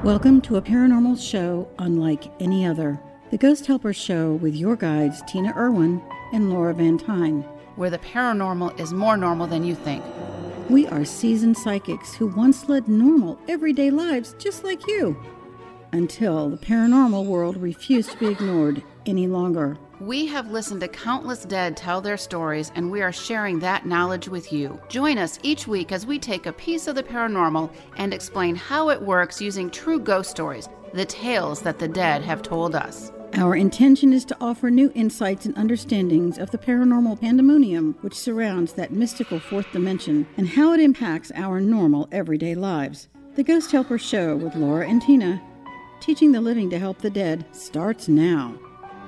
Welcome to a paranormal show unlike any other. The Ghost Helpers Show with your guides Tina Irwin and Laura Van Tyne. Where the paranormal is more normal than you think. We are seasoned psychics who once led normal, everyday lives just like you. Until the paranormal world refused to be ignored any longer. We have listened to countless dead tell their stories, and we are sharing that knowledge with you. Join us each week as we take a piece of the paranormal and explain how it works using true ghost stories, the tales that the dead have told us. Our intention is to offer new insights and understandings of the paranormal pandemonium which surrounds that mystical fourth dimension and how it impacts our normal everyday lives. The Ghost Helpers Show with Laura and Tina, teaching the living to help the dead, starts now.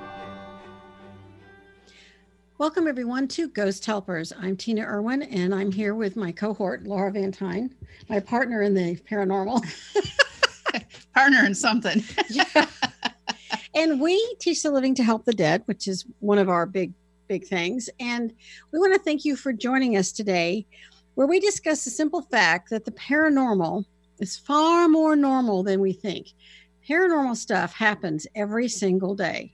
Welcome, everyone, to Ghost Helpers. I'm Tina Irwin, and I'm here with my cohort, Laura Van Tyne, my partner in the paranormal. Partner in something. Yeah. And we teach the living to help the dead, which is one of our big things. And we want to thank you for joining us today, where we discuss the simple fact that the paranormal is far more normal than we think. Paranormal stuff happens every single day.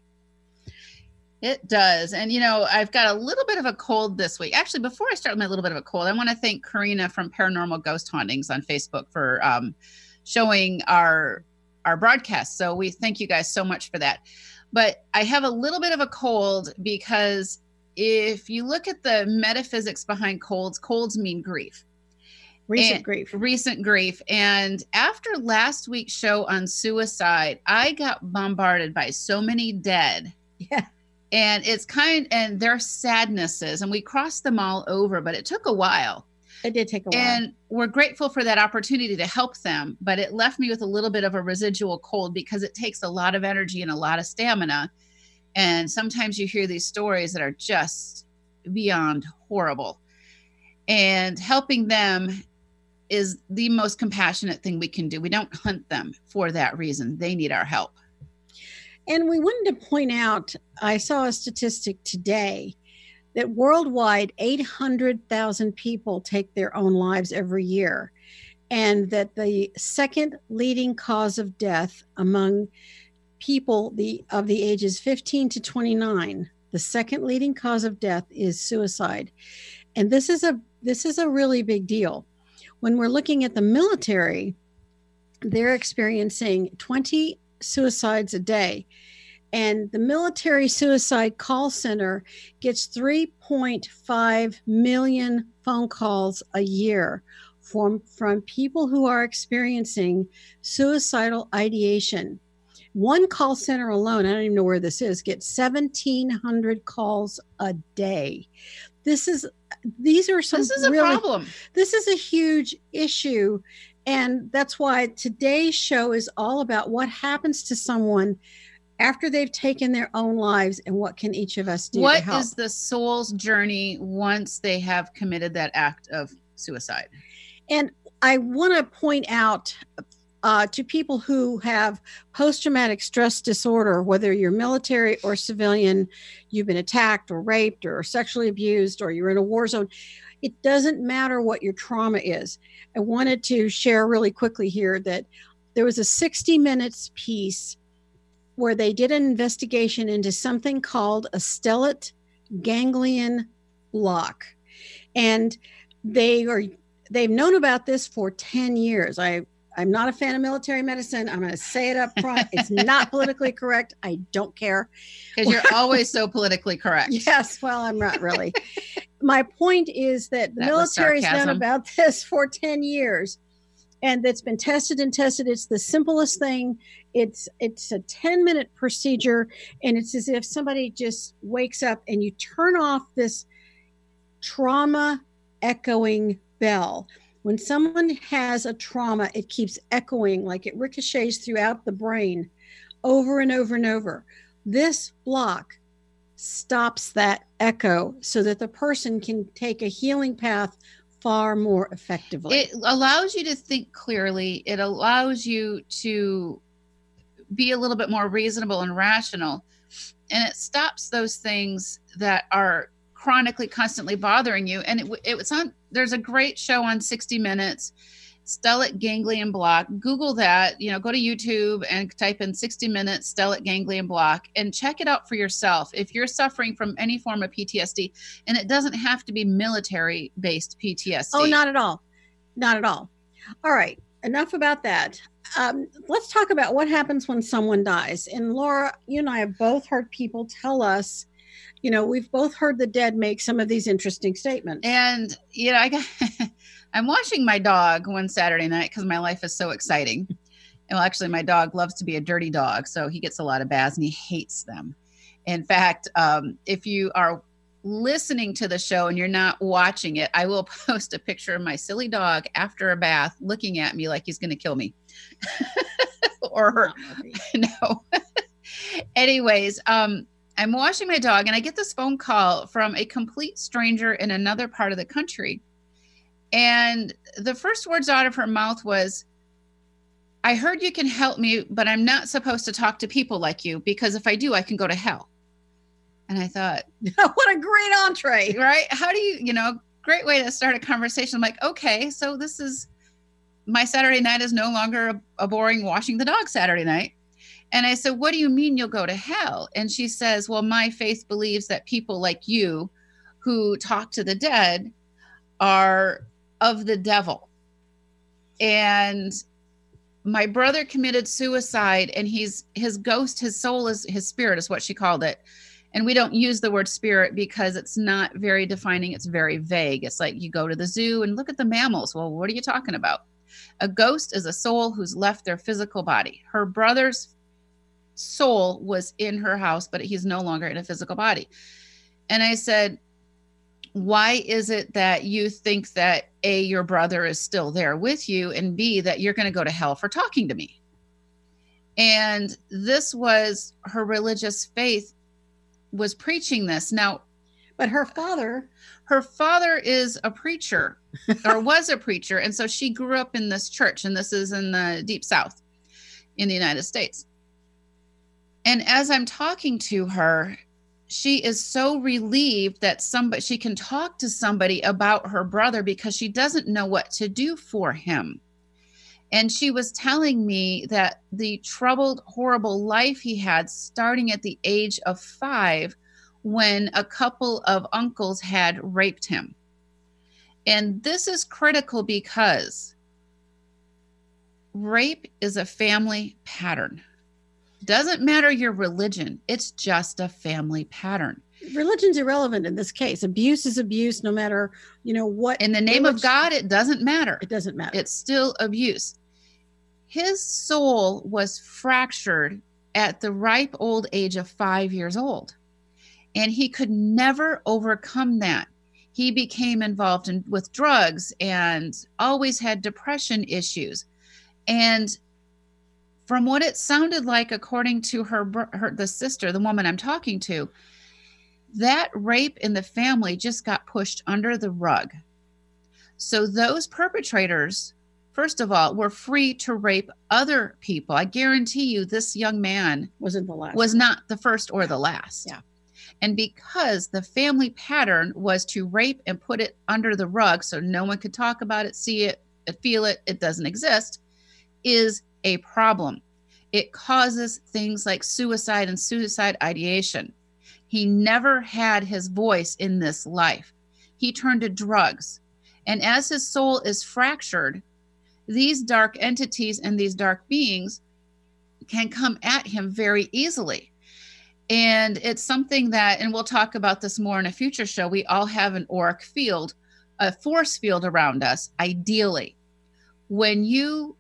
It does. And, you know, I've got a little bit of a cold this week. Actually, before I start with my little bit of a cold, I want to thank Karina from Paranormal Ghost Hauntings on Facebook for showing our broadcast. So we thank you guys so much for that. But I have a little bit of a cold because if you look at the metaphysics behind colds mean grief. Recent grief. And after last week's show on suicide, I got bombarded by so many dead. Yeah. And and their sadnesses, and we crossed them all over, but it took a while. It did take a while. And we're grateful for that opportunity to help them, but it left me with a little bit of a residual cold because it takes a lot of energy and a lot of stamina. And sometimes you hear these stories that are just beyond horrible. And helping them is the most compassionate thing we can do. We don't hunt them for that reason. They need our help. And we wanted to point out, I saw a statistic today that worldwide 800,000 people take their own lives every year, and that the second leading cause of death among people of the ages 15 to 29, the second leading cause of death is suicide. And this is a really big deal. When we're looking at the military, they're experiencing 20 suicides a day. And the military suicide call center gets 3.5 million phone calls a year from people who are experiencing suicidal ideation. One call center alone, I don't even know where this is, gets 1,700 calls a day. This is a problem. This is a huge issue. And that's why today's show is all about what happens to someone after they've taken their own lives and what can each of us do to help. What is the soul's journey once they have committed that act of suicide? And I want to point out to people who have post-traumatic stress disorder, whether you're military or civilian, you've been attacked or raped or sexually abused, or you're in a war zone, it doesn't matter what your trauma is. I wanted to share really quickly here that there was a 60 minutes piece where they did an investigation into something called a stellate ganglion block. And they've known about this for 10 years. I'm not a fan of military medicine. I'm going to say it up front. It's not politically correct. I don't care. Because you're always so politically correct. Yes, well, I'm not really. My point is that the military's known about this for 10 years. And it's been tested and tested. It's the simplest thing. It's a 10-minute procedure, and it's as if somebody just wakes up and you turn off this trauma echoing bell. When someone has a trauma, it keeps echoing, like it ricochets throughout the brain over and over and over. This block stops that echo so that the person can take a healing path far more effectively. It allows you to think clearly. It allows you to be a little bit more reasonable and rational. And it stops those things that are chronically, constantly bothering you. And there's a great show on 60 Minutes stellate ganglion block. Google that, go to YouTube and type in 60 minutes stellate ganglion block and check it out for yourself. If you're suffering from any form of PTSD, and it doesn't have to be military based PTSD. Oh, not at all. Not at all. All right. Enough about that. Let's talk about what happens when someone dies. And Laura, you and I have both heard people tell us, we've both heard the dead make some of these interesting statements. And, I'm watching my dog one Saturday night because my life is so exciting. Well, actually, my dog loves to be a dirty dog, so he gets a lot of baths and he hates them. In fact, if you are listening to the show and you're not watching it, I will post a picture of my silly dog after a bath looking at me like he's going to kill me. Or her. No. Anyways, I'm washing my dog and I get this phone call from a complete stranger in another part of the country. And the first words out of her mouth was, I heard you can help me, but I'm not supposed to talk to people like you because if I do, I can go to hell. And I thought, what a great entree, right? How do you, great way to start a conversation. I'm like, okay, so this is my Saturday night is no longer a boring washing the dog Saturday night. And I said, what do you mean you'll go to hell? And she says, well, my faith believes that people like you who talk to the dead are of the devil. And my brother committed suicide and his ghost, his soul is his spirit is what she called it. And we don't use the word spirit because it's not very defining. It's very vague. It's like you go to the zoo and look at the mammals. Well, what are you talking about? A ghost is a soul who's left their physical body. Her brother's soul was in her house, but he's no longer in a physical body. And I said, why is it that you think that A, your brother is still there with you, and B, that you're going to go to hell for talking to me? And this was her religious faith was preaching this. Now, but her father is a preacher or was a preacher. And so she grew up in this church, and this is in the deep South in the United States. And as I'm talking to her, she is so relieved that she can talk to somebody about her brother because she doesn't know what to do for him. And she was telling me that the troubled, horrible life he had starting at the age of 5 when a couple of uncles had raped him. And this is critical because rape is a family pattern. Doesn't matter your religion. It's just a family pattern. Religion's irrelevant in this case. Abuse is abuse, no matter, what. In the name of God, it doesn't matter. It doesn't matter. It's still abuse. His soul was fractured at the ripe old age of 5 years old. And he could never overcome that. He became involved with drugs and always had depression issues. And from what it sounded like, according to the sister, the woman I'm talking to, that rape in the family just got pushed under the rug. So those perpetrators, first of all, were free to rape other people. I guarantee you this young man was not the first or the last. Yeah. And because the family pattern was to rape and put it under the rug so no one could talk about it, see it, feel it, it doesn't exist, is a problem. It causes things like suicide and suicide ideation. He never had his voice in this life. He turned to drugs. And as his soul is fractured, these dark entities and these dark beings can come at him very easily. And it's something that, and we'll talk about this more in a future show, we all have an auric field, a force field around us, ideally. When you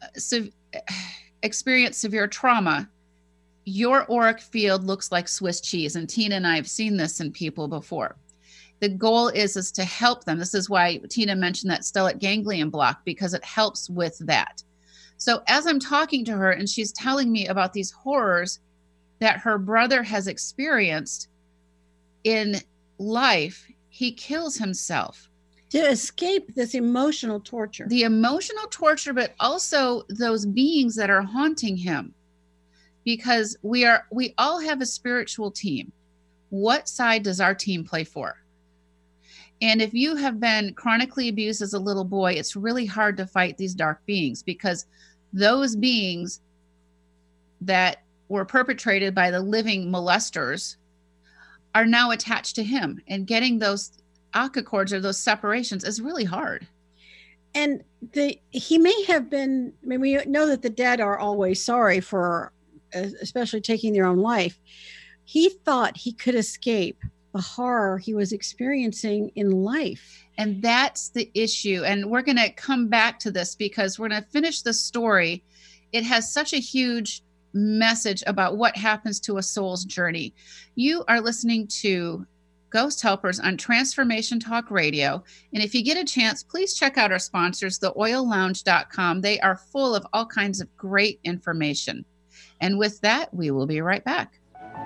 experience severe trauma, your auric field looks like Swiss cheese. And Tina and I have seen this in people before. The goal is to help them. This is why Tina mentioned that stellate ganglion block, because it helps with that. So as I'm talking to her and she's telling me about these horrors that her brother has experienced in life, he kills himself. To escape this emotional torture. The emotional torture, but also those beings that are haunting him. Because we all have a spiritual team. What side does our team play for? And if you have been chronically abused as a little boy, it's really hard to fight these dark beings, because those beings that were perpetrated by the living molesters are now attached to him, and getting those Aka cords or those separations is really hard. And he may have been, I mean, we know that the dead are always sorry for especially taking their own life. He thought he could escape the horror he was experiencing in life. And that's the issue. And we're going to come back to this, because we're going to finish the story. It has such a huge message about what happens to a soul's journey. You are listening to Ghost Helpers on Transformation Talk Radio. And if you get a chance, please check out our sponsors, theoillounge.com. They are full of all kinds of great information. And with that, we will be right back.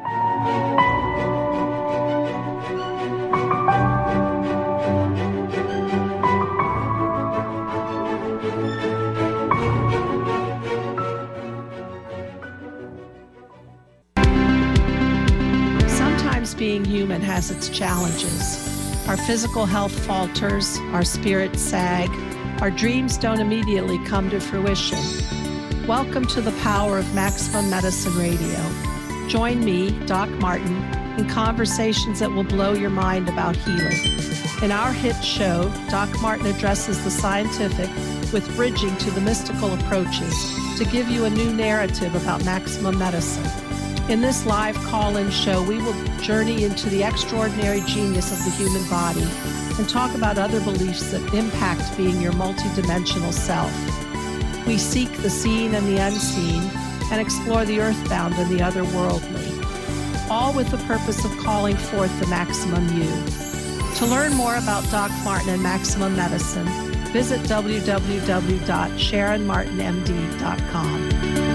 Being human has its challenges. Our physical health falters, our spirits sag, our dreams don't immediately come to fruition. Welcome to the power of Maximum Medicine Radio. Join me, Doc Martin, in conversations that will blow your mind about healing. In our hit show, Doc Martin addresses the scientific with bridging to the mystical approaches to give you a new narrative about maximum medicine. In this live call-in show, we will journey into the extraordinary genius of the human body and talk about other beliefs that impact being your multidimensional self. We seek the seen and the unseen and explore the earthbound and the otherworldly, all with the purpose of calling forth the maximum you. To learn more about Doc Martin and Maximum Medicine, visit www.sharonmartinmd.com.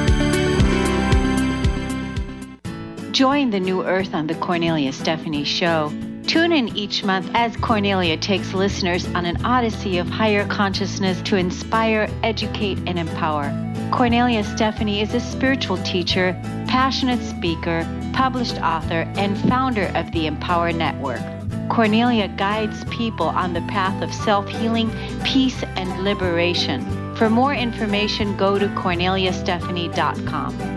Join the New Earth on the Cornelia Stephanie Show. Tune in each month as Cornelia takes listeners on an odyssey of higher consciousness to inspire, educate, and empower. Cornelia Stephanie is a spiritual teacher, passionate speaker, published author, and founder of the Empower Network. Cornelia guides people on the path of self-healing, peace, and liberation. For more information, go to corneliastephanie.com.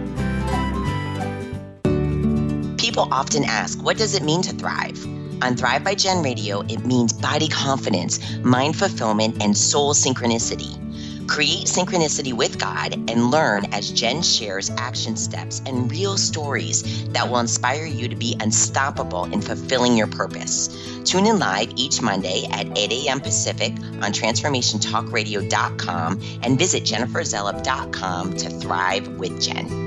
People often ask, what does it mean to thrive? On Thrive by Jen Radio, it means body confidence, mind fulfillment, and soul synchronicity. Create synchronicity with God and learn as Jen shares action steps and real stories that will inspire you to be unstoppable in fulfilling your purpose. Tune in live each Monday at 8 a.m. Pacific on TransformationTalkRadio.com and visit JenniferZellup.com to thrive with Jen.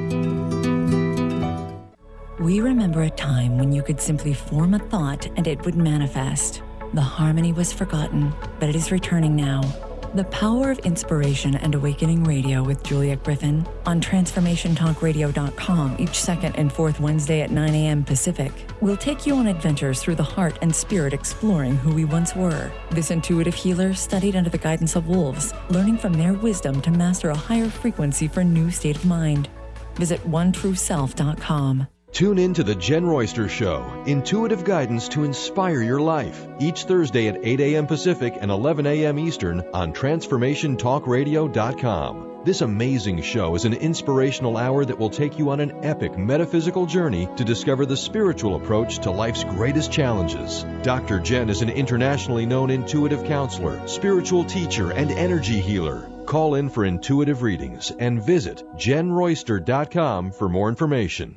We remember a time when you could simply form a thought and it would manifest. The harmony was forgotten, but it is returning now. The Power of Inspiration and Awakening Radio with Juliet Griffin on TransformationTalkRadio.com each second and fourth Wednesday at 9 a.m. Pacific. We'll take you on adventures through the heart and spirit, exploring who we once were. This intuitive healer studied under the guidance of wolves, learning from their wisdom to master a higher frequency for a new state of mind. Visit OneTrueSelf.com. Tune in to The Jen Royster Show, intuitive guidance to inspire your life, each Thursday at 8 a.m. Pacific and 11 a.m. Eastern on TransformationTalkRadio.com. This amazing show is an inspirational hour that will take you on an epic metaphysical journey to discover the spiritual approach to life's greatest challenges. Dr. Jen is an internationally known intuitive counselor, spiritual teacher, and energy healer. Call in for intuitive readings and visit JenRoyster.com for more information.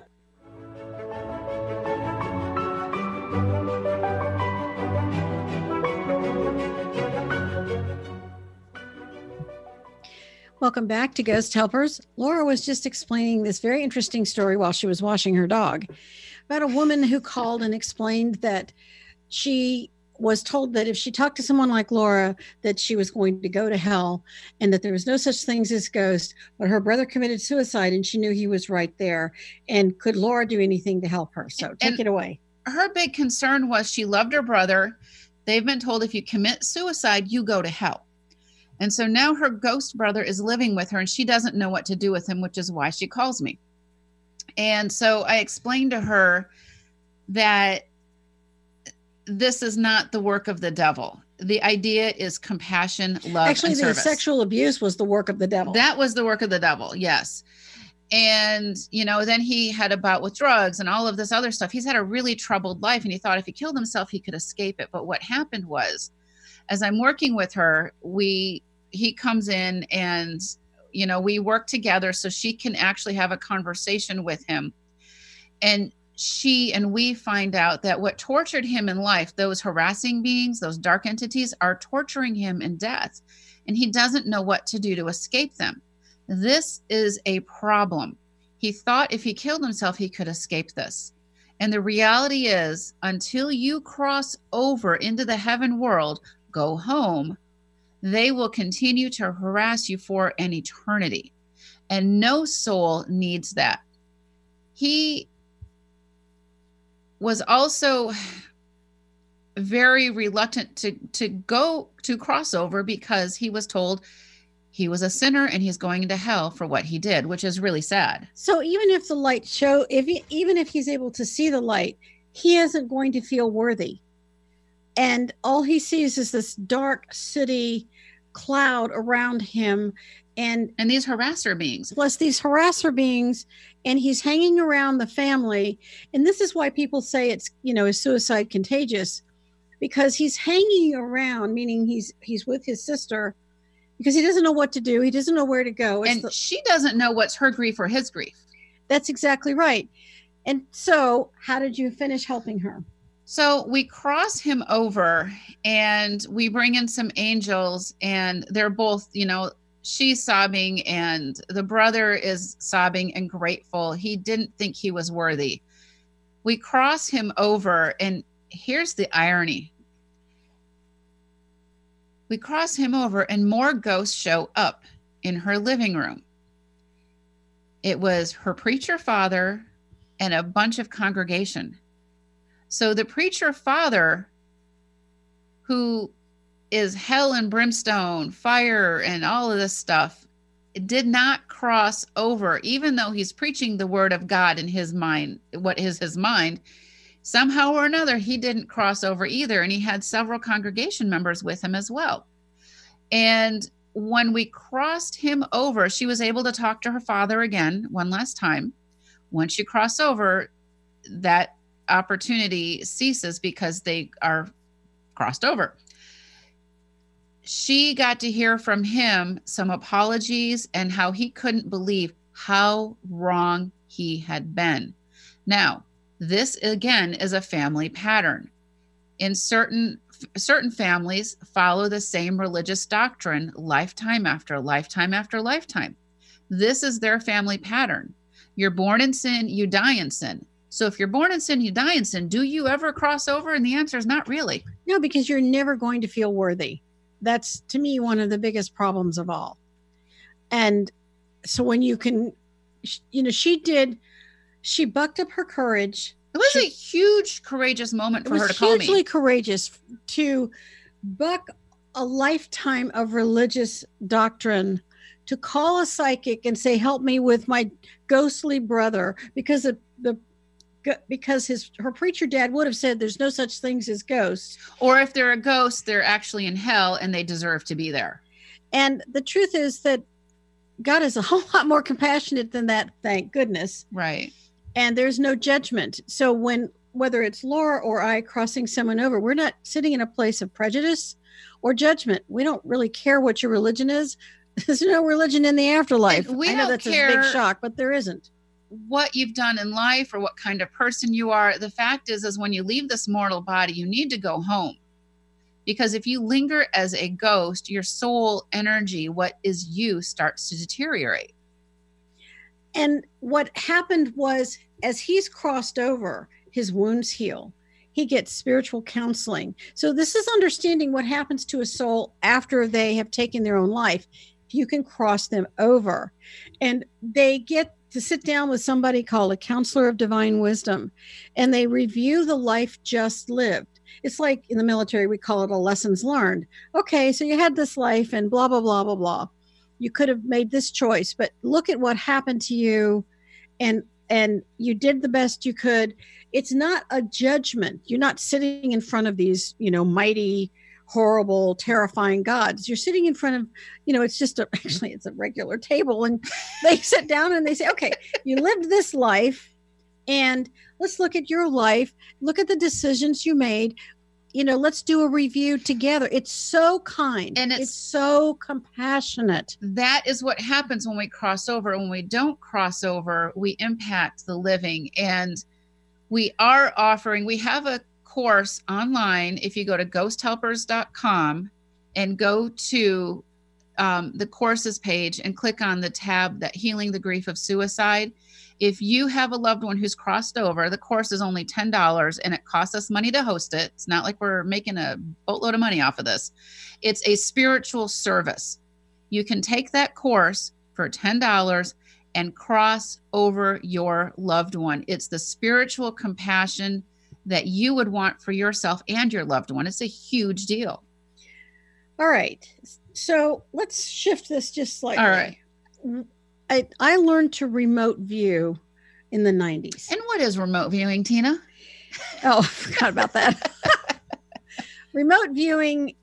Welcome back to Ghost Helpers. Laura was just explaining this very interesting story while she was washing her dog about a woman who called and explained that she was told that if she talked to someone like Laura, that she was going to go to hell and that there was no such things as ghosts, but her brother committed suicide and she knew he was right there. And could Laura do anything to help her? So take it away. Her big concern was she loved her brother. They've been told if you commit suicide, you go to hell. And so now her ghost brother is living with her and she doesn't know what to do with him, which is why she calls me. And so I explained to her that this is not the work of the devil. The idea is compassion, love, Actually, and the service. sexual abuse was the work of the devil. That was the work of the devil, yes. And, then he had a bout with drugs and all of this other stuff. He's had a really troubled life, and he thought if he killed himself, he could escape it. But what happened was, as I'm working with her, he comes in and, we work together so she can actually have a conversation with him. And she and we find out that what tortured him in life, those harassing beings, those dark entities, are torturing him in death. And he doesn't know what to do to escape them. This is a problem. He thought if he killed himself, he could escape this. And the reality is, until you cross over into the heaven world, go home, they will continue to harass you for an eternity. And no soul needs that. He was also very reluctant to go to crossover because he was told he was a sinner and he's going into hell for what he did, which is really sad. So even if the light even if he's able to see the light, he isn't going to feel worthy. And all he sees is this dark, sooty cloud around him. And these harasser beings. Plus these harasser beings. And he's hanging around the family. And this is why people say it's, is suicide contagious, because he's hanging around, meaning he's with his sister, because he doesn't know what to do. He doesn't know where to go. She doesn't know what's her grief or his grief. That's exactly right. And so how did you finish helping her? So we cross him over and we bring in some angels, and they're both, she's sobbing and the brother is sobbing and grateful. He didn't think he was worthy. We cross him over, and here's the irony. We cross him over and more ghosts show up in her living room. It was her preacher father and a bunch of congregation. So the preacher father, who is hell and brimstone, fire, and all of this stuff, did not cross over, even though he's preaching the word of God in his mind. What is his mind? Somehow or another, he didn't cross over either. And he had several congregation members with him as well. And when we crossed him over, she was able to talk to her father again one last time. Once you cross over, that opportunity ceases because they are crossed over. She got to hear from him some apologies and how he couldn't believe how wrong he had been. Now, this again is a family pattern. In certain families follow the same religious doctrine lifetime after lifetime after lifetime. This is their family pattern. You're born in sin, you die in sin. So if you're born in sin, you die in sin. Do you ever cross over? And the answer is not really. No, because you're never going to feel worthy. That's, to me, one of the biggest problems of all. And so when you can, she bucked up her courage. It was a huge, courageous moment for her to call me. Hugely courageous to buck a lifetime of religious doctrine, to call a psychic and say, help me with my ghostly brother, because her preacher dad would have said there's no such things as ghosts. Or if they're a ghost, they're actually in hell and they deserve to be there. And the truth is that God is a whole lot more compassionate than that, thank goodness. Right. And there's no judgment. So whether it's Laura or I crossing someone over, we're not sitting in a place of prejudice or judgment. We don't really care what your religion is. There's no religion in the afterlife. I know that's a big shock, but there isn't. What you've done in life or what kind of person you are. The fact is when you leave this mortal body, you need to go home. Because if you linger as a ghost, your soul energy, what is you, starts to deteriorate. And what happened was, as he's crossed over, his wounds heal. He gets spiritual counseling. So this is understanding what happens to a soul after they have taken their own life. You can cross them over. And they get to sit down with somebody called a counselor of divine wisdom, and they review the life just lived. It's like in the military, we call it a lessons learned. Okay, so you had this life and blah, blah, blah, blah, blah. You could have made this choice, but look at what happened to you. And and you did the best you could. It's not a judgment. You're not sitting in front of these, mighty, horrible, terrifying gods. You're sitting in front of, it's just actually it's a regular table, and they sit down and they say, okay, you lived this life, and let's look at your life, look at the decisions you made. Let's do a review together. It's so kind. And it's so compassionate. That is what happens when we cross over. When we don't cross over, we impact the living. And we have a course online. If you go to ghosthelpers.com and go to the courses page and click on the tab that Healing the Grief of Suicide. If you have a loved one who's crossed over, the course is only $10 and it costs us money to host it. It's not like we're making a boatload of money off of this. It's a spiritual service. You can take that course for $10 and cross over your loved one. It's the spiritual compassion that you would want for yourself and your loved one. It's a huge deal. All right. So let's shift this just slightly. All right. I learned to remote view in the 90s. And what is remote viewing, Tina? Oh, I forgot about that. Remote viewing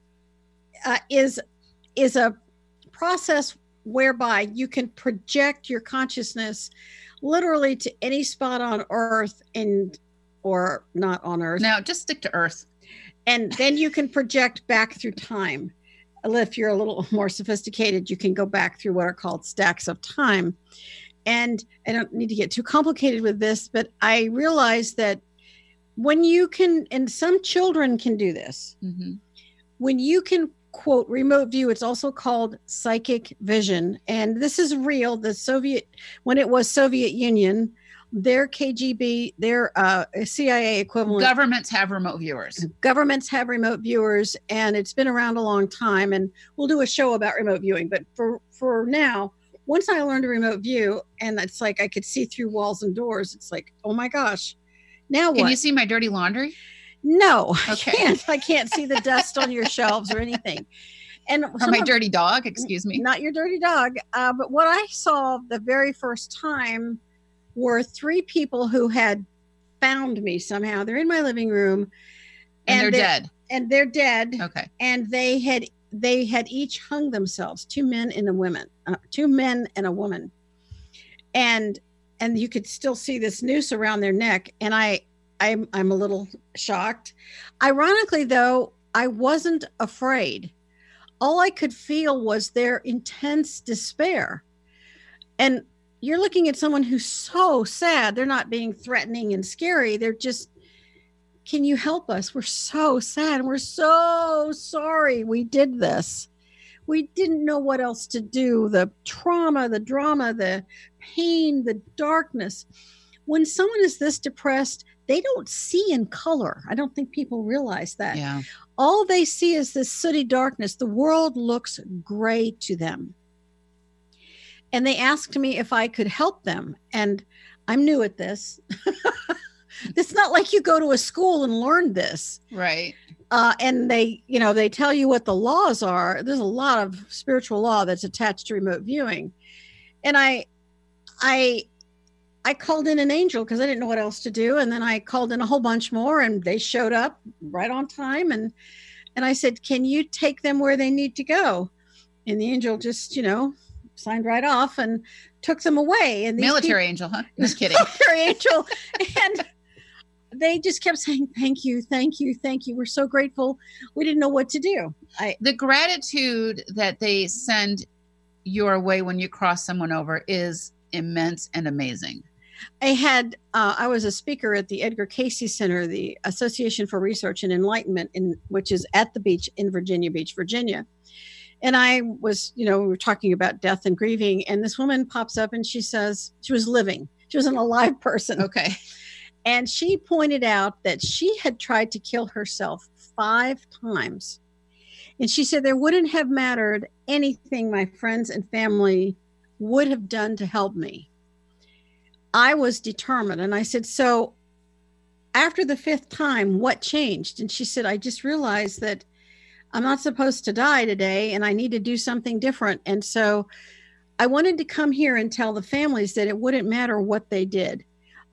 is a process whereby you can project your consciousness literally to any spot on Earth or not on Earth. No, just stick to Earth. And then you can project back through time. If you're a little more sophisticated, you can go back through what are called stacks of time. And I don't need to get too complicated with this, but I realized that when you can, and some children can do this, when you can, quote, remote view, it's also called psychic vision. And this is real. When it was Soviet Union, their KGB, their CIA equivalent. Governments have remote viewers. And it's been around a long time. And we'll do a show about remote viewing. But for now, once I learned to remote view, and it's like I could see through walls and doors, it's like, oh my gosh. Now what? Can you see my dirty laundry? No, okay. I can't see the dust on your shelves or anything. And or my dirty dog, excuse me. Not your dirty dog. But what I saw the very first time were 3 people who had found me somehow. They're in my living room, and they're dead. And they're dead. Okay. And they had each hung themselves. 2 men and a woman. 2 men and a woman. And you could still see this noose around their neck. And I'm a little shocked. Ironically, though, I wasn't afraid. All I could feel was their intense despair. And you're looking at someone who's so sad. They're not being threatening and scary. They're just, can you help us? We're so sad. We're so sorry we did this. We didn't know what else to do. The trauma, the drama, the pain, the darkness. When someone is this depressed, they don't see in color. I don't think people realize that. Yeah. All they see is this sooty darkness. The world looks gray to them. And they asked me if I could help them. And I'm new at this. It's not like you go to a school and learn this. Right. And they tell you what the laws are. There's a lot of spiritual law that's attached to remote viewing. And I called in an angel because I didn't know what else to do. And then I called in a whole bunch more, and they showed up right on time. And I said, can you take them where they need to go? And the angel just, signed right off and took them away. And military angel, huh? Just kidding. Military angel. And they just kept saying, thank you, thank you, thank you. We're so grateful. We didn't know what to do. The gratitude that they send your way when you cross someone over is immense and amazing. I was a speaker at the Edgar Cayce Center, the Association for Research and Enlightenment, which is at the beach in Virginia Beach, Virginia. And I was, we were talking about death and grieving, and this woman pops up and she says, she was living. She was an alive person. Okay. And she pointed out that she had tried to kill herself 5 times. And she said there wouldn't have mattered anything my friends and family would have done to help me. I was determined. And I said, so after the 5th time, what changed? And she said, I just realized that I'm not supposed to die today, and I need to do something different. And so I wanted to come here and tell the families that it wouldn't matter what they did.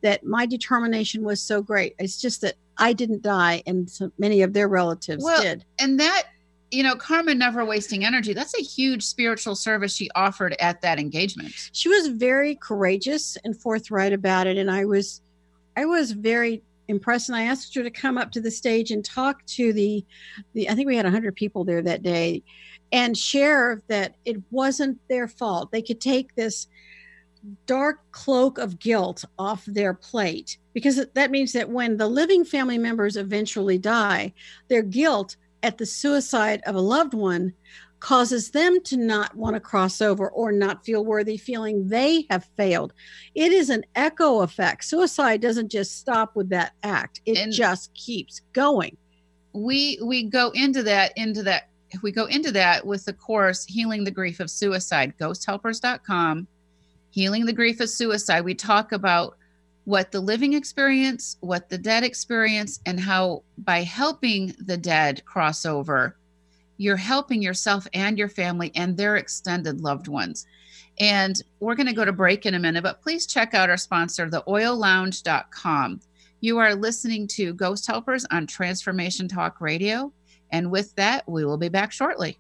that my determination was so great. It's just that I didn't die, and so many of their relatives did. And that, Karma Never Wasting Energy, that's a huge spiritual service she offered at that engagement. She was very courageous and forthright about it. And I was very impressed. And I asked her to come up to the stage and talk to the I think we had 100 people there that day, and share that it wasn't their fault. They could take this dark cloak of guilt off their plate, because that means that when the living family members eventually die, their guilt at the suicide of a loved one causes them to not want to cross over or not feel worthy, feeling they have failed. It is an echo effect. Suicide doesn't just stop with that act. It just keeps going. We go into that with the course, Healing the Grief of Suicide, ghosthelpers.com. Healing the Grief of Suicide. We talk about what the living experience, what the dead experience, and how by helping the dead cross over, you're helping yourself and your family and their extended loved ones. And we're going to go to break in a minute, but please check out our sponsor, theoillounge.com. You are listening to Ghost Helpers on Transformation Talk Radio. And with that, we will be back shortly.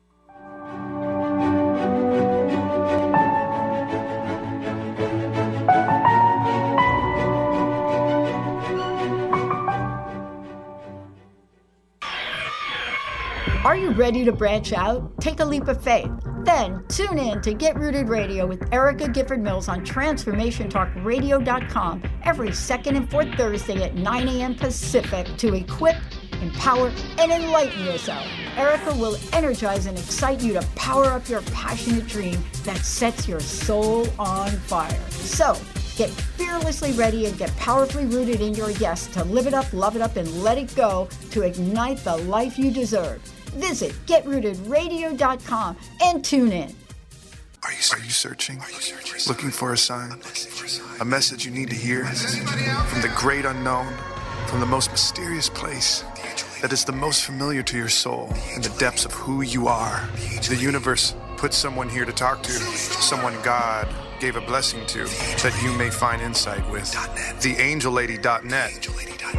Are you ready to branch out? Take a leap of faith. Then tune in to Get Rooted Radio with Erica Gifford Mills on TransformationTalkRadio.com every second and fourth Thursday at 9 a.m. Pacific to equip, empower, and enlighten yourself. Erica will energize and excite you to power up your passionate dream that sets your soul on fire. So, get fearlessly ready and get powerfully rooted in your yes to live it up, love it up, and let it go to ignite the life you deserve. Visit GetRootedRadio.com and tune in. Are you searching? Looking for a sign? A message you need to hear? From the great unknown, from the most mysterious place that is the most familiar to your soul in the depths of who you are. The universe put someone here to talk to, someone God gave a blessing to, that you may find insight with. TheAngelLady.net.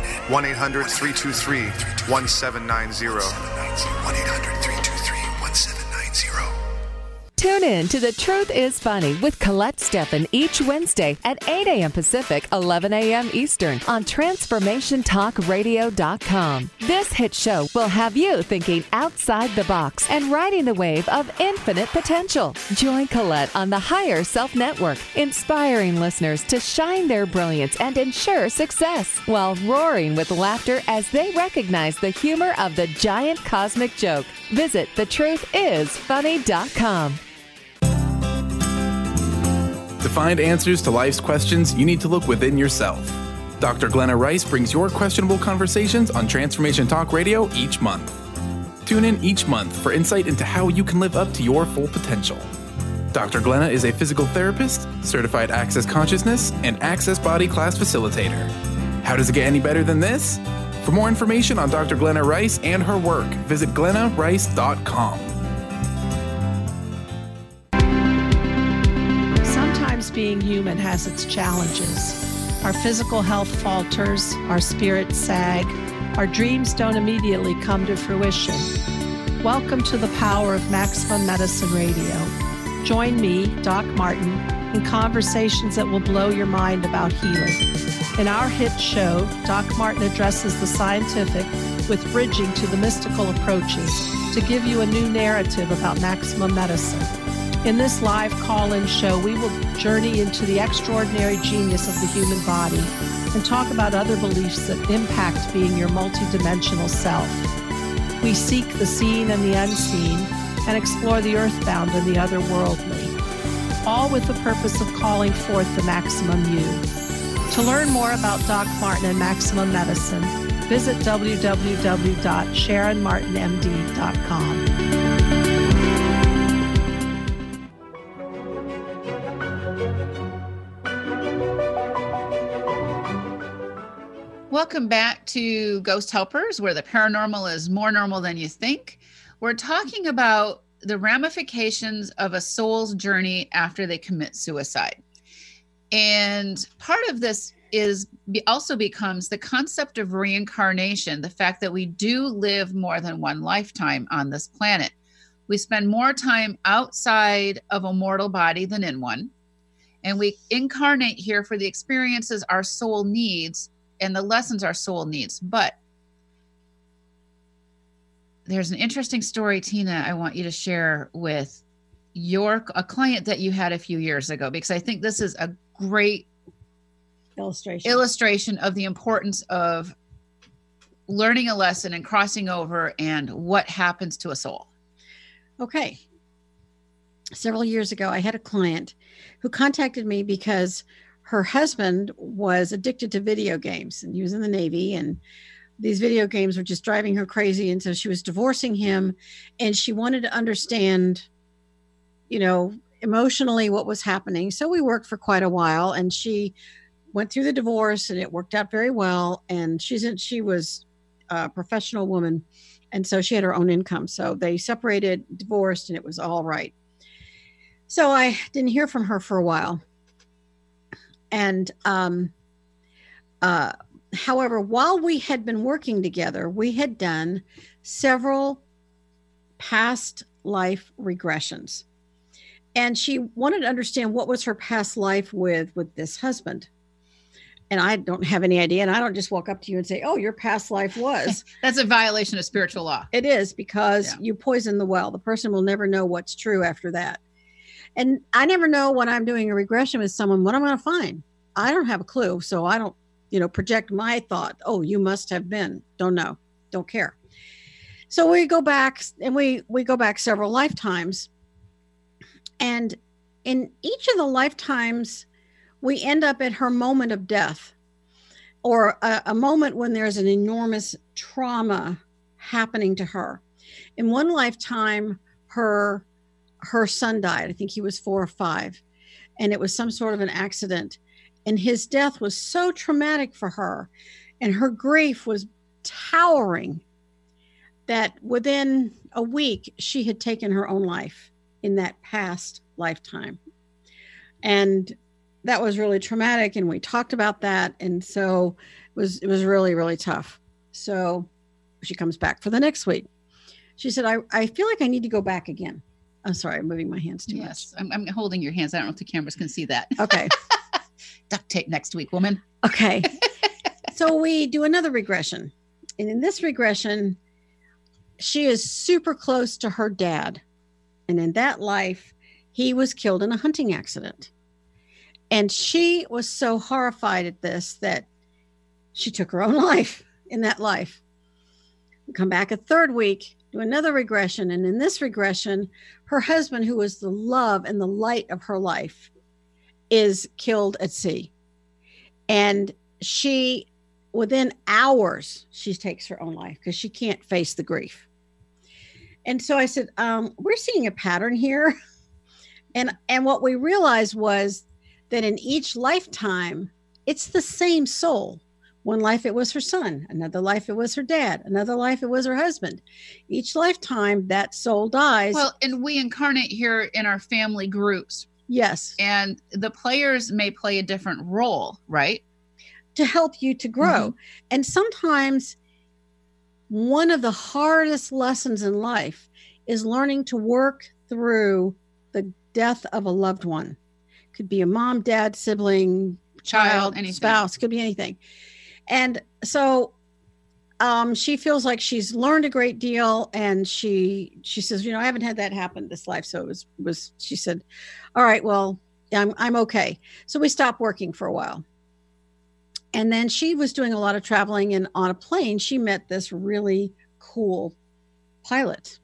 1-800-323-1790. 1-800-323-1790. Tune in to The Truth is Funny with Colette Steffen each Wednesday at 8 a.m. Pacific, 11 a.m. Eastern on TransformationTalkRadio.com. This hit show will have you thinking outside the box and riding the wave of infinite potential. Join Colette on the Higher Self Network, inspiring listeners to shine their brilliance and ensure success while roaring with laughter as they recognize the humor of the giant cosmic joke. Visit thetruthisfunny.com. To find answers to life's questions, you need to look within yourself. Dr. Glenna Rice brings your questionable conversations on Transformation Talk Radio each month. Tune in each month for insight into how you can live up to your full potential. Dr. Glenna is a physical therapist, certified Access Consciousness, and Access Body Class facilitator. How does it get any better than this? For more information on Dr. Glenna Rice and her work, visit glennarice.com. Being human has its challenges. Our physical health falters, our spirits sag, our dreams don't immediately come to fruition. Welcome to the power of Maximum Medicine Radio. Join me, Doc Martin, in conversations that will blow your mind about healing. In our hit show, Doc Martin addresses the scientific with bridging to the mystical approaches to give you a new narrative about maximum medicine. In this live call-in show, we will journey into the extraordinary genius of the human body and talk about other beliefs that impact being your multidimensional self. We seek the seen and the unseen and explore the earthbound and the otherworldly, all with the purpose of calling forth the maximum you. To learn more about Doc Martin and Maximum Medicine, visit www.SharonMartinMD.com. Welcome back to Ghost Helpers, where the paranormal is more normal than you think. We're talking about the ramifications of a soul's journey after they commit suicide. And part of this also becomes the concept of reincarnation, the fact that we do live more than one lifetime on this planet. We spend more time outside of a mortal body than in one. And we incarnate here for the experiences our soul needs and the lessons our soul needs. But there's an interesting story, Tina, I want you to share with a client that you had a few years ago, because I think this is a great illustration of the importance of learning a lesson and crossing over and what happens to a soul. Okay. Several years ago, I had a client who contacted me because her husband was addicted to video games, and he was in the Navy, and these video games were just driving her crazy. And so she was divorcing him, and she wanted to understand, emotionally what was happening. So we worked for quite a while, and she went through the divorce, and it worked out very well. And she was a professional woman, and so she had her own income. So they separated, divorced, and it was all right. So I didn't hear from her for a while. And however, while we had been working together, we had done several past life regressions. And she wanted to understand what was her past life with this husband. And I don't have any idea. And I don't just walk up to you and say, oh, your past life was. That's a violation of spiritual law. It is, because you poison the well. The person will never know what's true after that. And I never know when I'm doing a regression with someone, what I'm going to find. I don't have a clue. So I don't, project my thought. Oh, you must have been. Don't know. Don't care. So we go back, and we go back several lifetimes. And in each of the lifetimes, we end up at her moment of death, or a moment when there's an enormous trauma happening to her. In one lifetime, her son died. I think he was 4 or 5, and it was some sort of an accident. And his death was so traumatic for her, and her grief was towering, that within a week, she had taken her own life in that past lifetime. And that was really traumatic. And we talked about that. And so it was really, really tough. So she comes back for the next week. She said, I feel like I need to go back again. I'm sorry, I'm moving my hands too much. I'm holding your hands. I don't know if the cameras can see that. Okay. Duct tape next week, woman. Okay. So we do another regression. And in this regression, she is super close to her dad. And in that life, he was killed in a hunting accident. And she was so horrified at this that she took her own life in that life. We come back a third week, do another regression. And in this regression, her husband, who was the love and the light of her life, is killed at sea. And she, within hours, she takes her own life because she can't face the grief. And so I said, we're seeing a pattern here. And what we realized was that in each lifetime, it's the same soul. One life it was her son, another life it was her dad, another life it was her husband. Each lifetime that soul dies. Well, and we incarnate here in our family groups. Yes. And the players may play a different role, right? To help you to grow. Mm-hmm. And sometimes one of the hardest lessons in life is learning to work through the death of a loved one. Could be a mom, dad, sibling, child, anything. Spouse, could be anything. And so she feels like she's learned a great deal. And she says, I haven't had that happen this life. So it was she said, all right, well, I'm okay. So we stopped working for a while. And then she was doing a lot of traveling, and on a plane, she met this really cool pilot.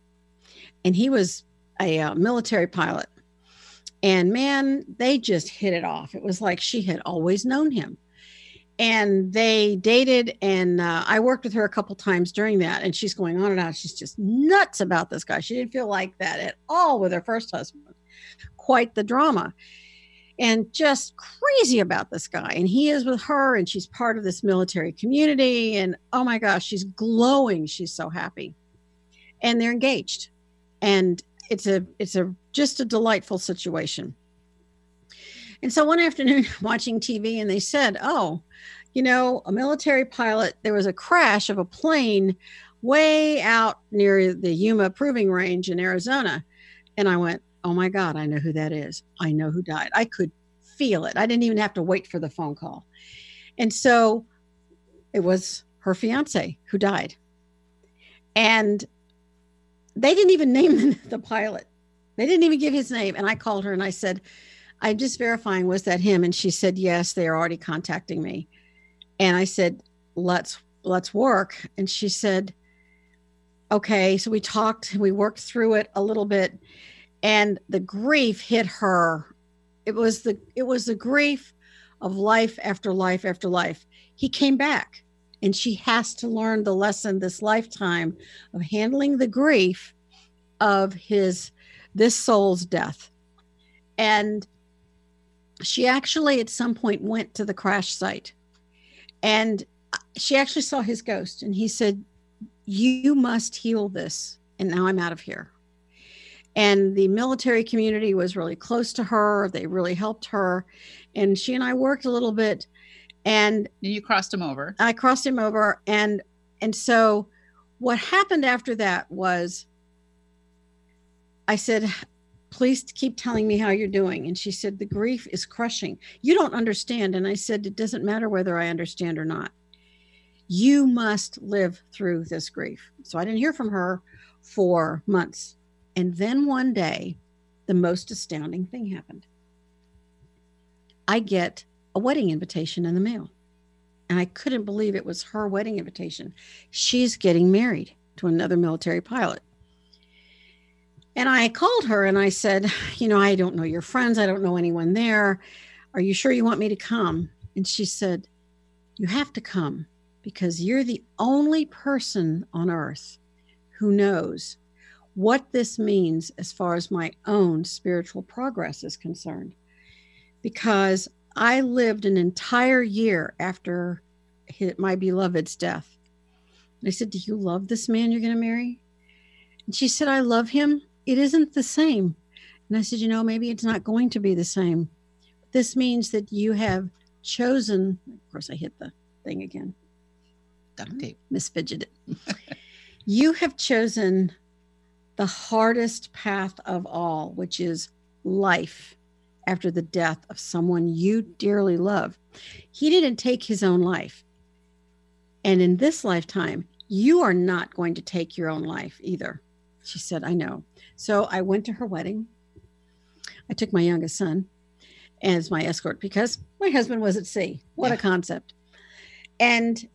And he was a military pilot. And man, they just hit it off. It was like she had always known him. And they dated, and I worked with her a couple times during that. And she's going on and on. She's just nuts about this guy. She didn't feel like that at all with her first husband. Quite the drama. And just crazy about this guy. And he is with her, and she's part of this military community. And oh my gosh, she's glowing. She's so happy. And they're engaged. And it's just a delightful situation. And so one afternoon watching TV, and they said, oh, you know, a military pilot, there was a crash of a plane way out near the Yuma Proving Range in Arizona. And I went, oh my God, I know who that is. I know who died. I could feel it. I didn't even have to wait for the phone call. And so it was her fiance who died. And they didn't even name the pilot. They didn't even give his name. And I called her and I said, I'm just verifying, was that him? And she said, yes, they are already contacting me. And I said, let's work. And she said, okay. So we talked, we worked through it a little bit, and the grief hit her. It was the grief of life after life after life. He came back, and she has to learn the lesson this lifetime of handling the grief of this soul's death. And she actually at some point went to the crash site, and she actually saw his ghost, and he said, you must heal this. And now I'm out of here. And the military community was really close to her. They really helped her. And she and I worked a little bit. And you crossed him over. I crossed him over. And so what happened after that was I said, please keep telling me how you're doing. And she said, the grief is crushing. You don't understand. And I said, it doesn't matter whether I understand or not. You must live through this grief. So I didn't hear from her for months. And then one day, the most astounding thing happened. I get a wedding invitation in the mail. And I couldn't believe it was her wedding invitation. She's getting married to another military pilot. And I called her and I said, you know, I don't know your friends. I don't know anyone there. Are you sure you want me to come? And she said, you have to come, because you're the only person on earth who knows what this means as far as my own spiritual progress is concerned. Because I lived an entire year after my beloved's death. And I said, do you love this man you're going to marry? And she said, I love him. It isn't the same. And I said, you know, maybe it's not going to be the same. This means that you have chosen, of course I hit the thing again. Duct tape. Misfidgeted. You have chosen the hardest path of all, which is life after the death of someone you dearly love. He didn't take his own life. And in this lifetime, you are not going to take your own life either. She said, I know. So I went to her wedding. I took my youngest son as my escort because my husband was at sea. What a concept. And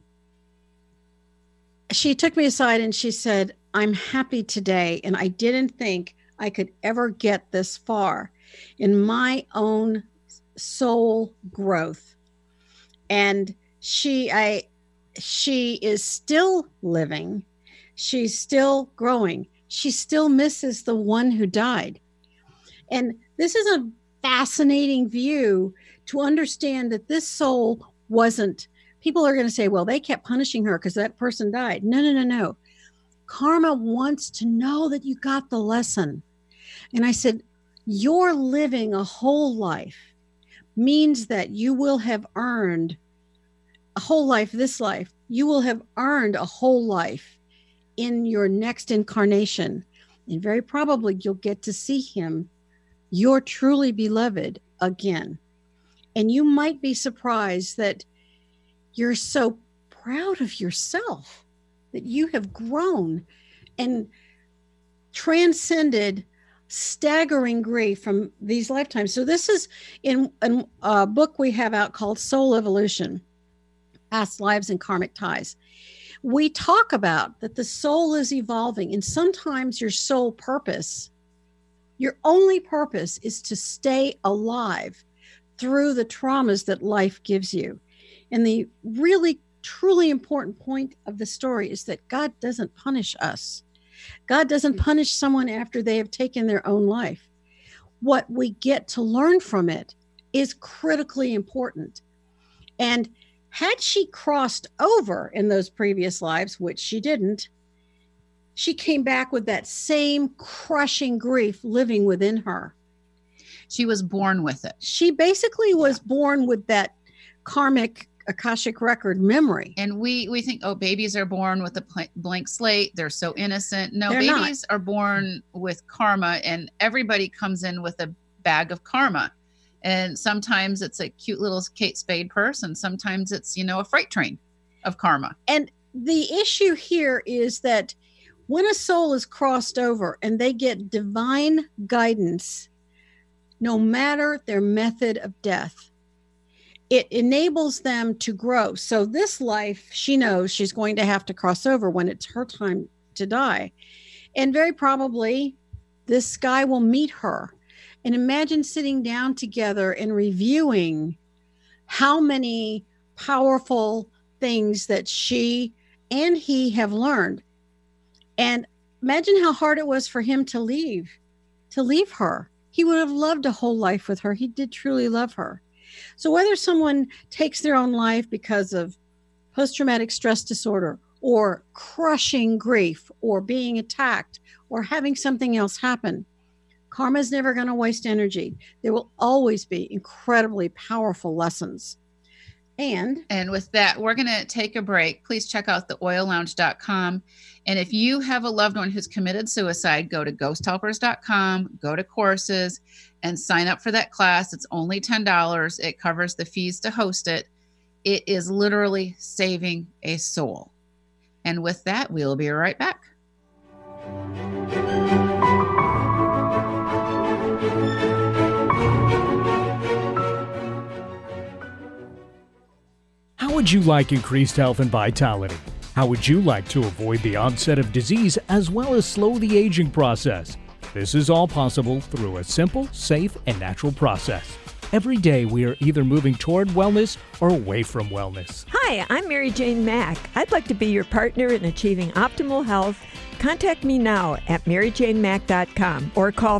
she took me aside and she said, I'm happy today. And I didn't think I could ever get this far in my own soul growth. And she is still living. She's still growing. She still misses the one who died. And this is a fascinating view to understand that this soul wasn't, people are going to say, well, they kept punishing her because that person died. No. Karma wants to know that you got the lesson. And I said, you're living a whole life means that you will have earned a whole life, this life. You will have earned a whole life in your next incarnation. And very probably you'll get to see him, your truly beloved, again. And you might be surprised that you're so proud of yourself, that you have grown and transcended staggering grief from these lifetimes. So this is in a book we have out called Soul Evolution, Past Lives and Karmic Ties. We talk about that the soul is evolving, and sometimes your soul purpose, your only purpose, is to stay alive through the traumas that life gives you. And the really, truly important point of the story is that God doesn't punish us. God doesn't punish someone after they have taken their own life. What we get to learn from it is critically important. And had she crossed over in those previous lives, which she didn't, she came back with that same crushing grief living within her. She was born with it. She basically was born with that karmic Akashic record memory. And we think, oh, babies are born with a blank slate. They're so innocent. No, They're babies are born with karma, and everybody comes in with a bag of karma. And sometimes it's a cute little Kate Spade purse, and sometimes it's, a freight train of karma. And the issue here is that when a soul is crossed over and they get divine guidance, no matter their method of death, it enables them to grow. So this life, she knows she's going to have to cross over when it's her time to die. And very probably this guy will meet her. And imagine sitting down together and reviewing how many powerful things that she and he have learned. And imagine how hard it was for him to leave her. He would have loved a whole life with her. He did truly love her. So whether someone takes their own life because of post-traumatic stress disorder or crushing grief or being attacked or having something else happen, karma is never going to waste energy. There will always be incredibly powerful lessons. And with that, we're going to take a break. Please check out theoillounge.com. And if you have a loved one who's committed suicide, go to ghosthelpers.com, go to courses, and sign up for that class. It's only $10. It covers the fees to host it. It is literally saving a soul. And with that, we'll be right back. How would you like increased health and vitality? How would you like to avoid the onset of disease as well as slow the aging process? This is all possible through a simple, safe, and natural process. Every day we are either moving toward wellness or away from wellness. Hi, I'm Mary Jane Mack. I'd like to be your partner in achieving optimal health. Contact me now at maryjanemack.com or call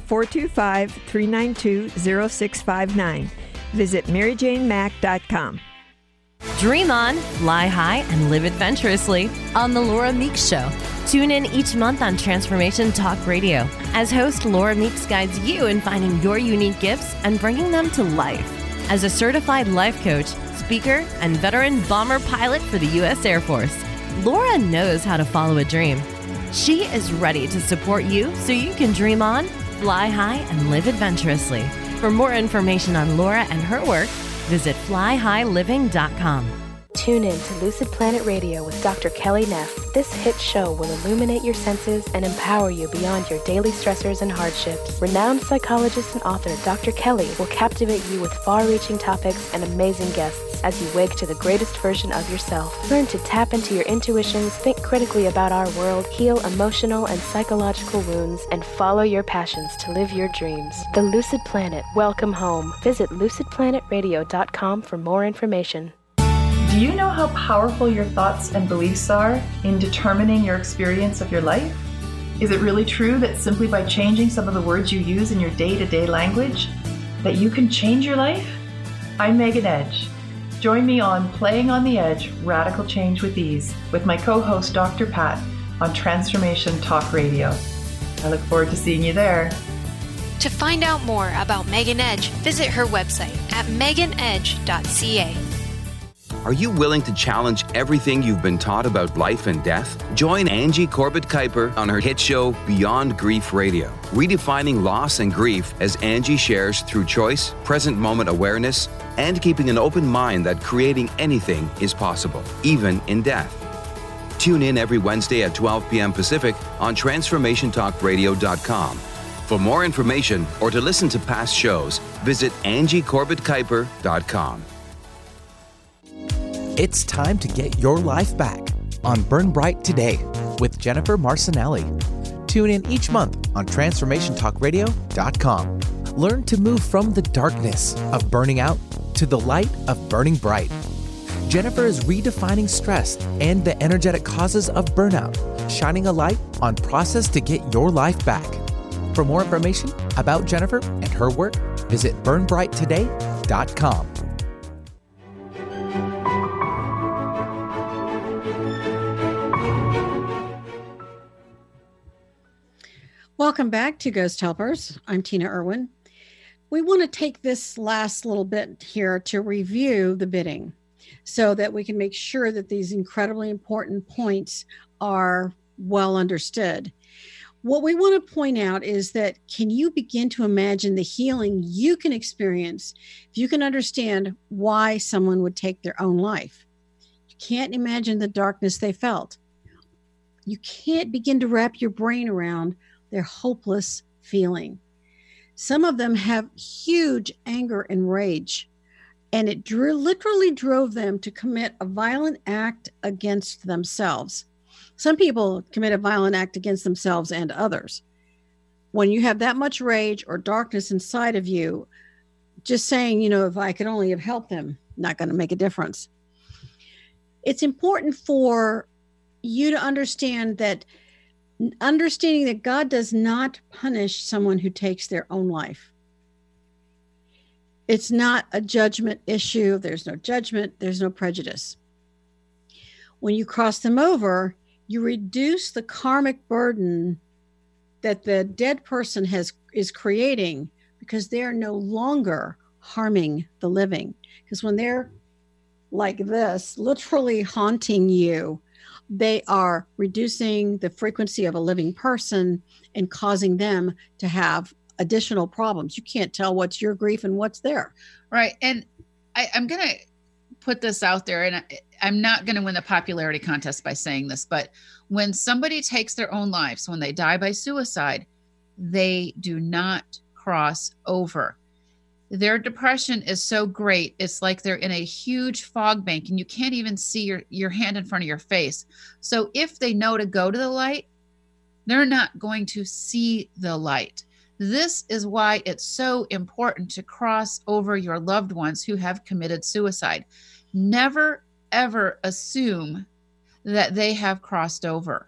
425-392-0659. Visit maryjanemack.com. Dream on, fly high, and live adventurously on The Laura Meeks Show. Tune in each month on Transformation Talk Radio as host Laura Meeks guides you in finding your unique gifts and bringing them to life. As a certified life coach, speaker, and veteran bomber pilot for the U.S. Air Force, Laura knows how to follow a dream. She is ready to support you so you can dream on, fly high, and live adventurously. For more information on Laura and her work, visit flyhighliving.com. Tune in to Lucid Planet Radio with Dr. Kelly Neff. This hit show will illuminate your senses and empower you beyond your daily stressors and hardships. Renowned psychologist and author Dr. Kelly will captivate you with far-reaching topics and amazing guests as you wake to the greatest version of yourself. Learn to tap into your intuitions, think critically about our world, heal emotional and psychological wounds, and follow your passions to live your dreams. The Lucid Planet. Welcome home. Visit lucidplanetradio.com for more information. Do you know how powerful your thoughts and beliefs are in determining your experience of your life? Is it really true that simply by changing some of the words you use in your day-to-day language, that you can change your life? I'm Megan Edge. Join me on Playing on the Edge, Radical Change with Ease, with my co-host Dr. Pat on Transformation Talk Radio. I look forward to seeing you there. To find out more about Megan Edge, visit her website at meganedge.ca. Are you willing to challenge everything you've been taught about life and death? Join Angie Corbett-Kuiper on her hit show Beyond Grief Radio, redefining loss and grief as Angie shares through choice, present moment awareness, and keeping an open mind that creating anything is possible, even in death. Tune in every Wednesday at 12 p.m. Pacific on TransformationTalkRadio.com. For more information or to listen to past shows, visit AngieCorbettKuiper.com. It's time to get your life back on Burn Bright Today with Jennifer Marcinelli. Tune in each month on TransformationTalkRadio.com. Learn to move from the darkness of burning out to the light of burning bright. Jennifer is redefining stress and the energetic causes of burnout, shining a light on process to get your life back. For more information about Jennifer and her work, visit burnbrighttoday.com. Welcome back to Ghost Helpers. I'm Tina Irwin. we want to take this last little bit here to review the bidding so that we can make sure that these incredibly important points are well understood. What we want to point out is that can you begin to imagine the healing you can experience if you can understand why someone would take their own life? You can't imagine the darkness they felt. You can't begin to wrap your brain around their hopeless feeling. Some of them have huge anger and rage, and it literally drove them to commit a violent act against themselves. Some people commit a violent act against themselves and others. When you have that much rage or darkness inside of you, just saying, if I could only have helped them, not going to make a difference. It's important for you to understand that God does not punish someone who takes their own life. It's not a judgment issue. There's no judgment. There's no prejudice. When you cross them over, you reduce the karmic burden that the dead person is creating because they're no longer harming the living. Because when they're like this, literally haunting you, they are reducing the frequency of a living person and causing them to have additional problems. You can't tell what's your grief and what's there. Right. And I'm going to put this out there, and I'm not going to win the popularity contest by saying this, but when somebody takes their own lives, when they die by suicide, they do not cross over. Their depression is so great. It's like they're in a huge fog bank and you can't even see your hand in front of your face. So if they know to go to the light, they're not going to see the light. This is why it's so important to cross over your loved ones who have committed suicide. Never, ever assume that they have crossed over.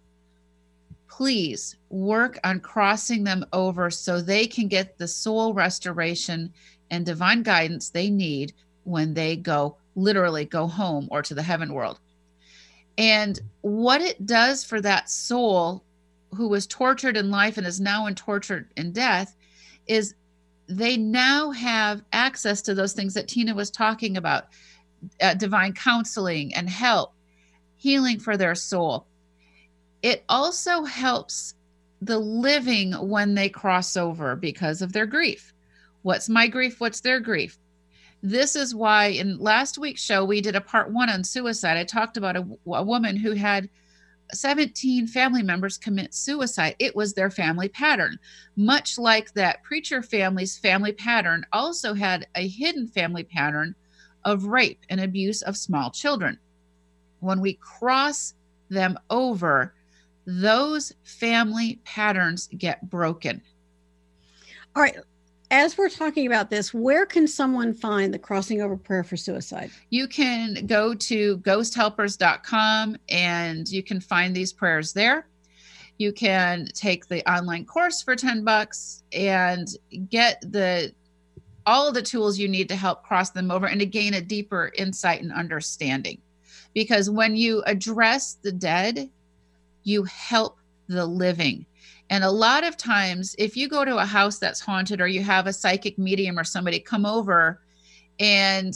Please work on crossing them over so they can get the soul restoration and divine guidance they need when they literally go home or to the heaven world. And what it does for that soul who was tortured in life and is now tortured in death is they now have access to those things that Tina was talking about, divine counseling and help, healing for their soul. It also helps the living when they cross over because of their grief. What's my grief? What's their grief? This is why in last week's show, we did a part 1 on suicide. I talked about a woman who had 17 family members commit suicide. It was their family pattern. Much like that preacher family's family pattern also had a hidden family pattern of rape and abuse of small children. When we cross them over, those family patterns get broken. All right. As we're talking about this, where can someone find the Crossing Over Prayer for Suicide? You can go to ghosthelpers.com and you can find these prayers there. You can take the online course for $10 and get all of the tools you need to help cross them over and to gain a deeper insight and understanding. Because when you address the dead, you help the living. And a lot of times, if you go to a house that's haunted or you have a psychic medium or somebody come over and,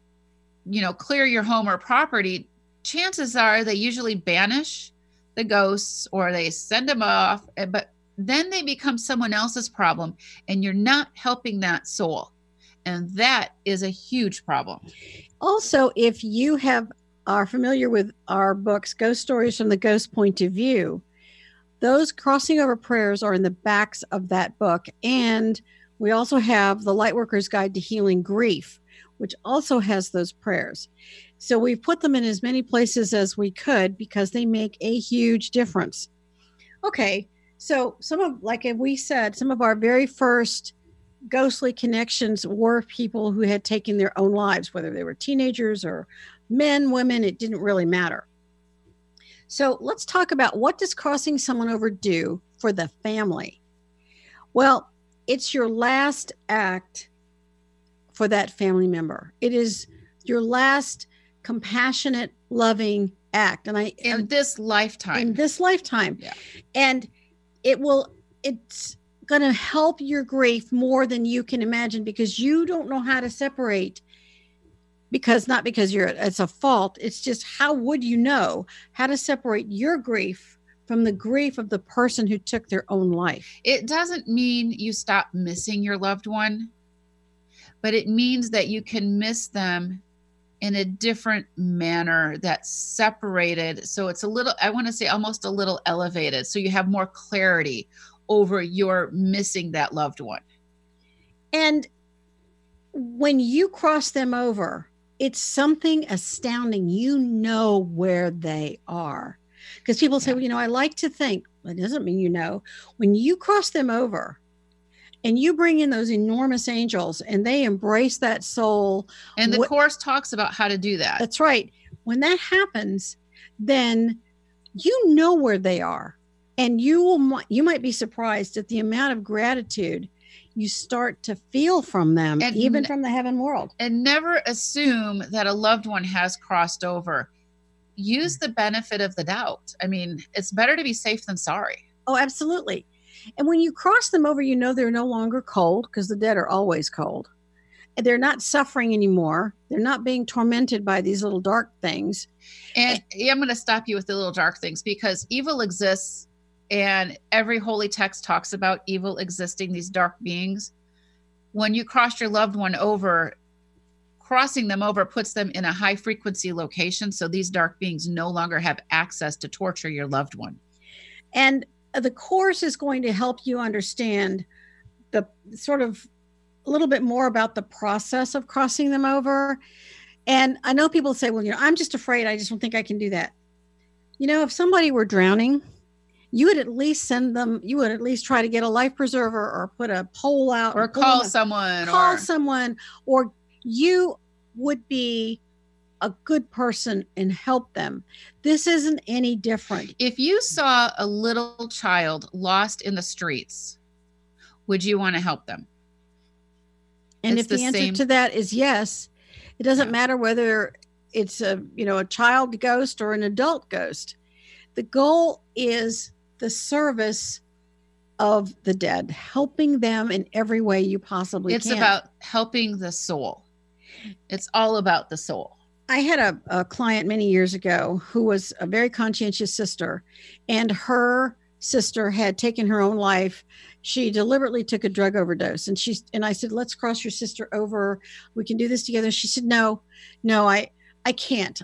clear your home or property, chances are they usually banish the ghosts or they send them off, but then they become someone else's problem and you're not helping that soul. And that is a huge problem. Also, if you are familiar with our books, Ghost Stories from the Ghost Point of View, those crossing over prayers are in the backs of that book. And we also have the Lightworker's Guide to Healing Grief, which also has those prayers. So we've put them in as many places as we could because they make a huge difference. Okay, so like we said, some of our very first ghostly connections were people who had taken their own lives, whether they were teenagers or men, women, it didn't really matter. So let's talk about what does crossing someone over do for the family? Well, it's your last act for that family member. It is your last compassionate, loving act. And in this lifetime. Yeah. And it's going to help your grief more than you can imagine, because you don't know how to separate, not because it's a fault. It's just, how would you know how to separate your grief from the grief of the person who took their own life? It doesn't mean you stop missing your loved one, but it means that you can miss them in a different manner that's separated. So it's a little, I want to say almost a little elevated. So you have more clarity over your missing that loved one. And when you cross them over, it's something astounding. You know where they are. Because people say, well, I like to think. Well, it doesn't mean you know. When you cross them over and you bring in those enormous angels and they embrace that soul. And the Course talks about how to do that. That's right. When that happens, then you know where they are. And you might be surprised at the amount of gratitude you start to feel from them, and even from the heaven world. And never assume that a loved one has crossed over. Use the benefit of the doubt. I mean, it's better to be safe than sorry. Oh, absolutely. And when you cross them over, they're no longer cold, because the dead are always cold. And they're not suffering anymore. They're not being tormented by these little dark things. And I'm going to stop you with the little dark things, because evil exists. And every holy text talks about evil existing, these dark beings. When you cross your loved one over, crossing them over puts them in a high frequency location. So these dark beings no longer have access to torture your loved one. And the Course is going to help you understand the sort of a little bit more about the process of crossing them over. And I know people say, well, I'm just afraid. I just don't think I can do that. If somebody were drowning, you would at least try to get a life preserver, or put a pole out, or call someone, or you would be a good person and help them. This isn't any different. If you saw a little child lost in the streets, would you want to help them? And if the answer to that is yes, it doesn't matter whether it's a child ghost or an adult ghost. The goal is the service of the dead, helping them in every way you possibly can. It's about helping the soul. It's all about the soul. I had a client many years ago who was a very conscientious sister, and her sister had taken her own life. She deliberately took a drug overdose, and I said, let's cross your sister over. We can do this together. She said, no, I can't.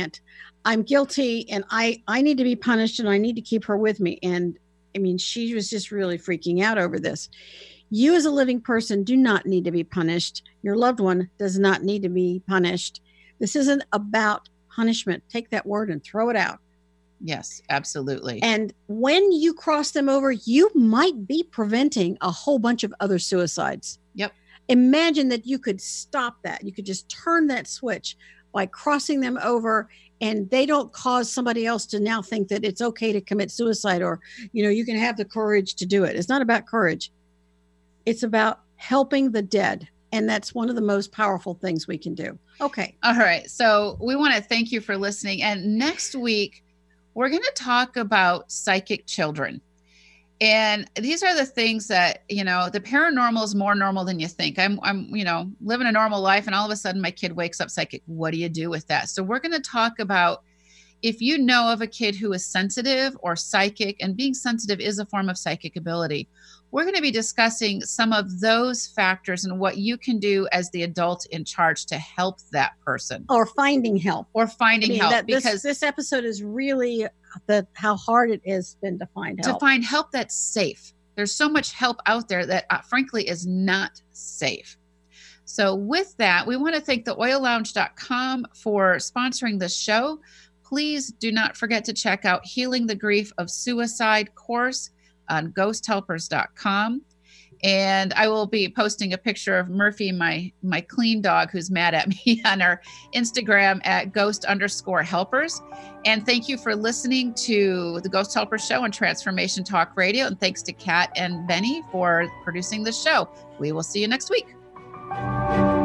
I'm guilty, and I need to be punished, and I need to keep her with me. And I mean, she was just really freaking out over this. You as a living person do not need to be punished. Your loved one does not need to be punished. This isn't about punishment. Take that word and throw it out. Yes, absolutely. And when you cross them over, you might be preventing a whole bunch of other suicides. Yep. Imagine that you could stop that. You could just turn that switch by crossing them over, and they don't cause somebody else to now think that it's okay to commit suicide, or, you can have the courage to do it. It's not about courage. It's about helping the dead. And that's one of the most powerful things we can do. Okay. All right. So we want to thank you for listening. And next week, we're going to talk about psychic children. And these are the things that, the paranormal is more normal than you think. I'm living a normal life, and all of a sudden my kid wakes up psychic. What do you do with that? So we're going to talk about, if you know of a kid who is sensitive or psychic, and being sensitive is a form of psychic ability, we're going to be discussing some of those factors and what you can do as the adult in charge to help that person. Or finding help. Because this episode is really how hard it has been to find help. To find help that's safe. There's so much help out there that frankly is not safe. So with that, we want to thank theoillounge.com for sponsoring this show. Please do not forget to check out Healing the Grief of Suicide course on ghosthelpers.com. And I will be posting a picture of Murphy, my clean dog who's mad at me, on our Instagram at ghost_helpers. And thank you for listening to the Ghost Helpers Show on Transformation Talk Radio. And thanks to Kat and Benny for producing the show. We will see you next week.